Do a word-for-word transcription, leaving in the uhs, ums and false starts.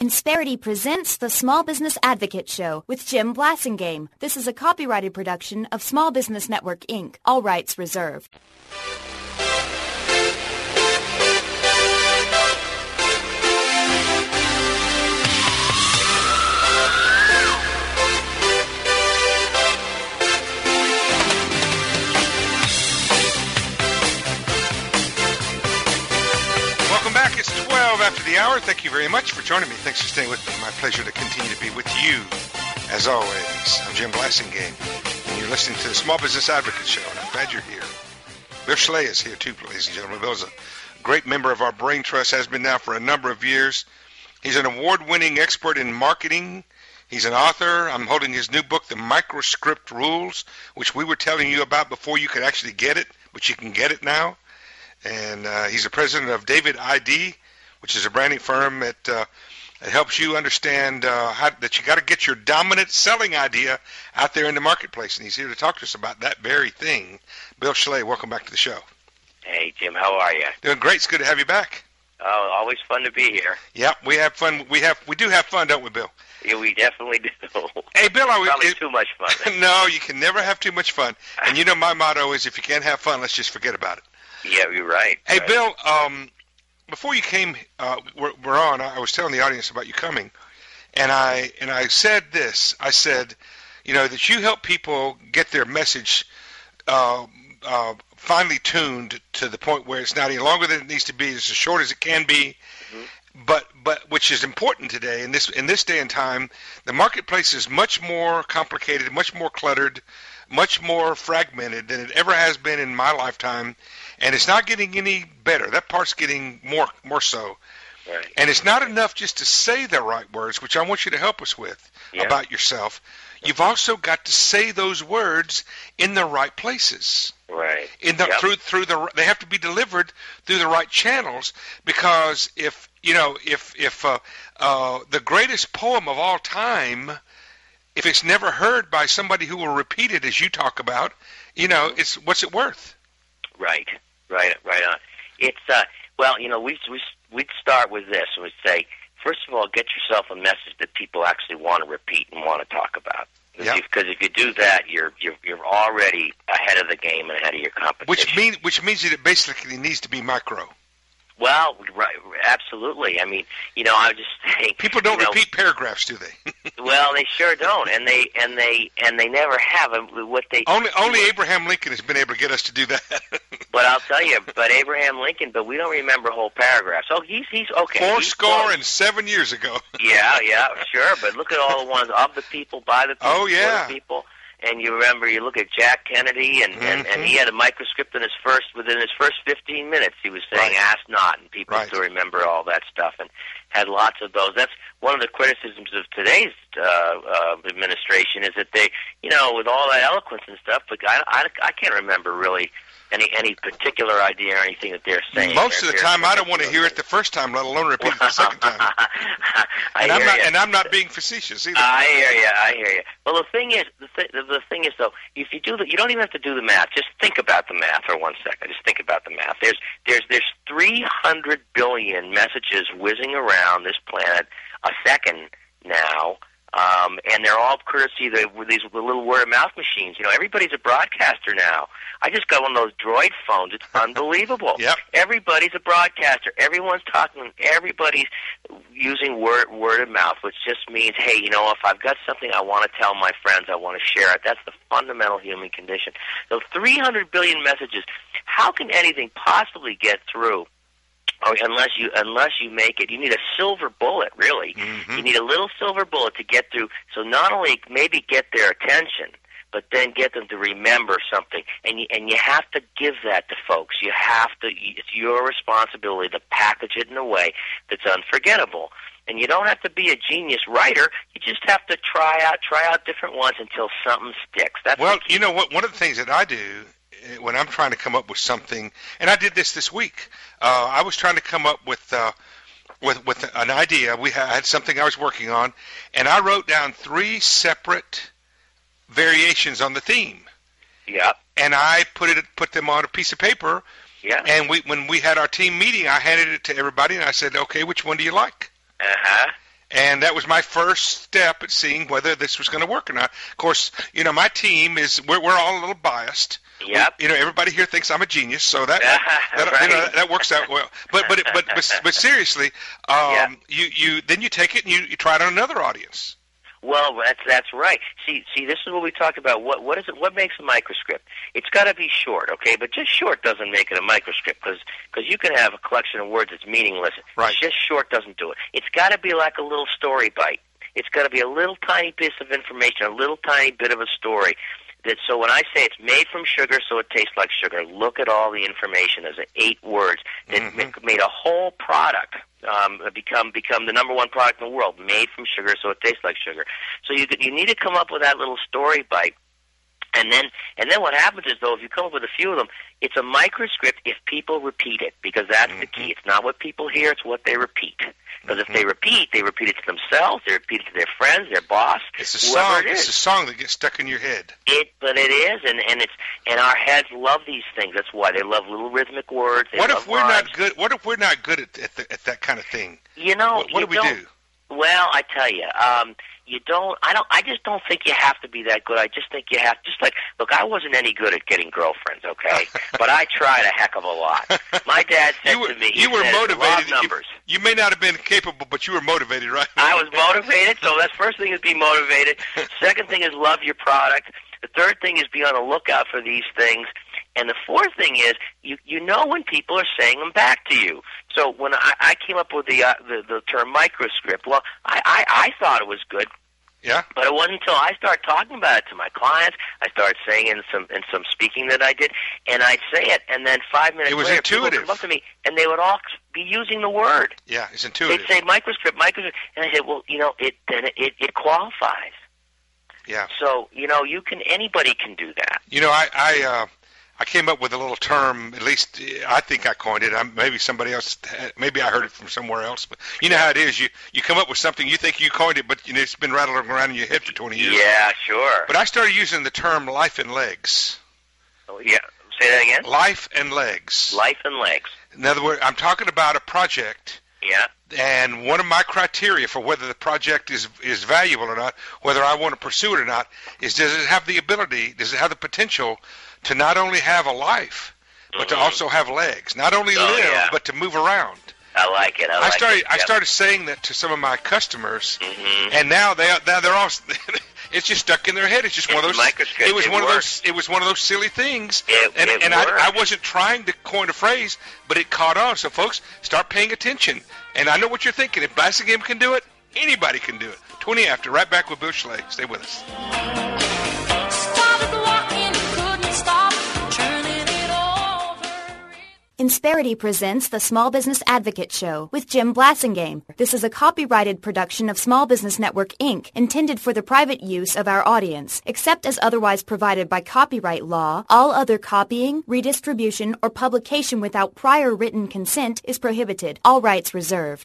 Insperity presents the Small Business Advocate Show with Jim Blasingame. This is a copyrighted production of Small Business Network, Incorporated. All rights reserved. It's twelve after the hour. Thank you very much for joining me. Thanks for staying with me. My pleasure to continue to be with you, as always. I'm Jim Blasingame, and you're listening to the Small Business Advocate Show, and I'm glad you're here. Bill Schley is here, too, ladies and gentlemen. Bill's a great member of our Brain Trust, has been now for a number of years. He's an award-winning expert in marketing. He's an author. I'm holding his new book, The Microscript Rules, which we were telling you about before you could actually get it, but you can get it now. And uh, he's the president of David I D, which is a branding firm that, uh, that helps you understand uh, how, that you got to get your dominant selling idea out there in the marketplace. And he's here to talk to us about that very thing. Bill Schley, welcome back to the show. Hey, Jim, how are you? Doing great. It's good to have you back. Oh, always fun to be here. Yeah, we have fun. We have we do have fun, don't we, Bill? Yeah, we definitely do. Hey, Bill, are we, probably it, too much fun. No, you can never have too much fun. And you know my motto is, if you can't have fun, let's just forget about it. Yeah, you're right. Hey, right. Bill, um, before you came, uh, we're, we're on, I was telling the audience about you coming, and I and I said this. I said, you know, that you help people get their message uh, uh, finely tuned to the point where it's not any longer than it needs to be, it's as short as it can be, mm-hmm. but but which is important today. In this, in this day and time, the marketplace is much more complicated, much more cluttered, much more fragmented than it ever has been in my lifetime. And it's not getting any better. That part's getting more more so. Right. And it's not enough just to say the right words, which I want you to help us with yeah. about yourself. You've also got to say those words in the right places. Right. In the yep. through through the they have to be delivered through the right channels, because if you know if if uh, uh, the greatest poem of all time, if it's never heard by somebody who will repeat it as you talk about, you know, it's what's it worth? Right. Right, right on. It's uh, well, you know, we we we'd start with this, and we'd say, first of all, get yourself a message that people actually want to repeat and want to talk about. Because yep. if, if you do that, you're you're you're already ahead of the game and ahead of your competition. Which means which means that it basically needs to be micro. Well, right, absolutely. I mean, you know, I was just saying. People don't you know, repeat paragraphs, do they? Well, they sure don't, and they and they and they never have. What they only only Abraham Lincoln has been able to get us to do that. But I'll tell you, but Abraham Lincoln, but we don't remember whole paragraphs. Oh, he's he's okay. Four he's score close. and seven years ago. Yeah, yeah, sure. But look at all the ones of the people, by the people, oh, yeah. for the people. And you remember, you look at Jack Kennedy, and, mm-hmm. and, and he had a microscript in his first, within his first fifteen minutes, he was saying, right. ask not, and people right. still remember all that stuff, and had lots of those. That's one of the criticisms of today's uh, uh, administration, is that they, you know, with all that eloquence and stuff, but I, I, I can't remember really any any particular idea or anything that they're saying. Most they're, of the time, I don't want to hear it the first time, let alone repeat it the second time. and, I'm not, and I'm not being facetious either. I hear you. I hear you. Well, the thing is, the, th- the thing is, though, if you do the, you don't even have to do the math. Just think about the math for one second. Just think about the math. There's there's there's three hundred billion messages whizzing around this planet a second now. Um, and they're all courtesy of the, these little word-of-mouth machines. You know, everybody's a broadcaster now. I just got one of those Droid phones. It's unbelievable. Yep. Everybody's a broadcaster. Everyone's talking. Everybody's using word word of mouth, which just means, hey, you know, if I've got something I want to tell my friends, I want to share it. That's the fundamental human condition. So three hundred billion messages. How can anything possibly get through? Or unless you unless you make it, you need a silver bullet, really. Mm-hmm. You need a little silver bullet to get through. So not only maybe get their attention, but then get them to remember something. And you, and you have to give that to folks. You have to. It's your responsibility to package it in a way that's unforgettable. And you don't have to be a genius writer. You just have to try out try out different ones until something sticks. That's well, you know what? One of the things that I do when I'm trying to come up with something, and I did this this week. Uh, I was trying to come up with uh, with with an idea. We had, I had something I was working on, and I wrote down three separate variations on the theme. Yeah. And I put it put them on a piece of paper. Yeah. And we when we had our team meeting, I handed it to everybody, and I said, "Okay, which one do you like?" Uh huh. And that was my first step at seeing whether this was going to work or not. Of course, you know, my team is, we're, we're all a little biased. Yep. We, you know, everybody here thinks I'm a genius, so that that, that, right. you know, that works out well. But but but but, but seriously, um, yeah. you, you then you take it and you, you try it on another audience. Well, that's that's right. See, see, this is what we talked about. What what is it? What makes a microscript? It's got to be short, okay? But just short doesn't make it a microscript because because you can have a collection of words that's meaningless. Right. Just short doesn't do it. It's got to be like a little story bite. It's got to be a little tiny piece of information, a little tiny bit of a story. That so when I say it's made from sugar, so it tastes like sugar. Look at all the information. There's eight words that mm-hmm. made a whole product. Um, become become the number one product in the world, made from sugar, so it tastes like sugar. So you you need to come up with that little story bite, and then and then what happens is though, if you come up with a few of them, it's a microscript if people repeat it, because that's mm-hmm. the key. It's not what people hear; it's what they repeat. Because mm-hmm. if they repeat, they repeat it to themselves, they repeat it to their friends, their boss, it's a whoever song. it is. It's a song that gets stuck in your head. It, but it is, and and it's and our heads love these things. That's why they love little rhythmic words. They what love if we're rhymes. not good? What if we're not good at at, the, at that kind of thing? You know, what, what you do we don't, do? Well, I tell you, um, you don't. I don't. I just don't think you have to be that good. I just think you have. Just like, look, I wasn't any good at getting girlfriends, okay, but I tried a heck of a lot. My dad said you were, to me, he "You were said, motivated. Law of numbers." You, you may not have been capable, but you were motivated, right? I was motivated. So that's first thing is be motivated. Second thing is love your product. The third thing is be on the lookout for these things. And the fourth thing is you you know when people are saying them back to you. So when I, I came up with the, uh, the the term microscript, well, I, I, I thought it was good. Yeah. But it wasn't until I started talking about it to my clients, I started saying in some in some speaking that I did, and I'd say it, and then five minutes it was later, intuitive. people would come up to me, and they would all be using the word. Yeah, it's intuitive. They'd say microscript, microscript, and I said, well, you know, it then it, it qualifies. Yeah. So you know, you can anybody can do that. You know, I I, uh, I came up with a little term. At least I think I coined it. I'm, maybe somebody else. Maybe I heard it from somewhere else. But you know how it is. You you come up with something. You think you coined it, but you know, it's been rattling around in your head for twenty years. Yeah, sure. But I started using the term life and legs. Oh, yeah. Say that again. Life and legs. Life and legs. In other words, I'm talking about a project. Yeah. And one of my criteria for whether the project is is valuable or not, whether I want to pursue it or not, is does it have the ability, does it have the potential to not only have a life, but mm-hmm. to also have legs. Not only oh, live, yeah. but to move around. I like it. I, like I started. it. Yep. I started saying that to some of my customers, mm-hmm. and now they now they're all. It's just stuck in their head. It's just it's one of those. Microscope. It was it one works. of those. It was one of those silly things. It, and it and I, I wasn't trying to coin a phrase, but it caught on. So folks, start paying attention. And I know what you're thinking. If Blasingame can do it, anybody can do it. twenty after. Right back with Bill Schley. Stay with us. Insperity presents the Small Business Advocate Show with Jim Blasingame. This is a copyrighted production of Small Business Network, Incorporated, intended for the private use of our audience. Except as otherwise provided by copyright law, all other copying, redistribution, or publication without prior written consent is prohibited. All rights reserved.